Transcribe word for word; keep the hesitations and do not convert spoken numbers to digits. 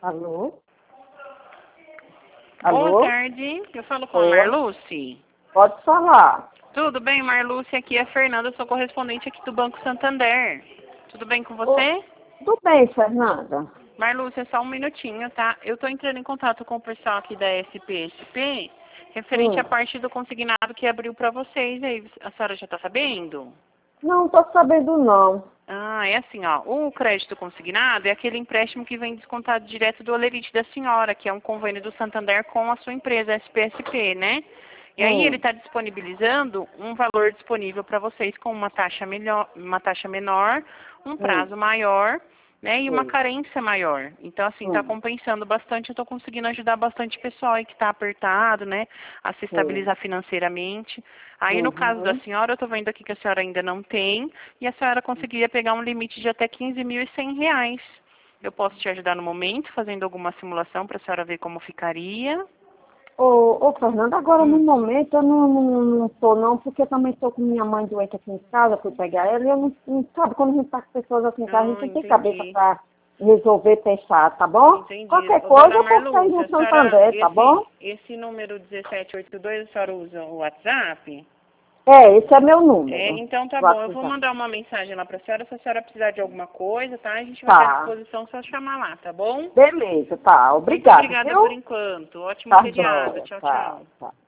Alô? Alô? Boa tarde, eu falo com a Oi. Marluce. Pode falar. Tudo bem, Marluce? Aqui é a Fernanda, eu sou correspondente aqui do Banco Santander. Tudo bem com você? Tudo bem, Fernanda. Marluce, é só um minutinho, tá? Eu tô entrando em contato com o pessoal aqui da S P S P, referente Hum. à parte do consignado que abriu para vocês. Aí, a senhora já tá sabendo? Não tô sabendo, não. Ah, é assim, ó, o crédito consignado é aquele empréstimo que vem descontado direto do holerite da senhora, que é um convênio do Santander com a sua empresa, S P S P, né? E aí ele Hum. está disponibilizando um valor disponível para vocês com uma taxa, melhor, uma taxa menor, um Hum. prazo maior, né, e uma Hum. carência maior. Então, assim, está Hum. compensando bastante, eu estou conseguindo ajudar bastante pessoal aí que está apertado, né, a se Sim. estabilizar financeiramente. Aí, no caso da Uhum. senhora, eu estou vendo aqui que a senhora ainda não tem, e a senhora conseguiria pegar um limite de até quinze mil e cem reais. Eu posso te ajudar no momento, fazendo alguma simulação para a senhora ver como ficaria. Ô, ô, Fernanda, agora no Hum. momento eu não, não, não tô não, porque eu também estou com minha mãe doente aqui em casa, fui pegar ela, e eu não, não sabe, quando a gente tá com pessoas assim em casa, a gente Ah, não tem cabeça entendi. para resolver fechar, tá bom? Entendi. Qualquer Ô, coisa dona eu posso sair Marluce, no a senhora, Santander, tá esse, bom? esse número dezessete oitenta e dois, a senhora usa o WhatsApp? É, esse é meu É, número. então tá bom. Eu vou WhatsApp. mandar uma mensagem lá pra senhora. Se a senhora precisar de alguma coisa, tá? A gente vai estar à Tá. disposição, só chamar lá, tá bom? Beleza, tá. Muito Obrigado, obrigada por viu? enquanto. Ótimo Tá feriado. joia. Tchau, Tá, tchau. tá.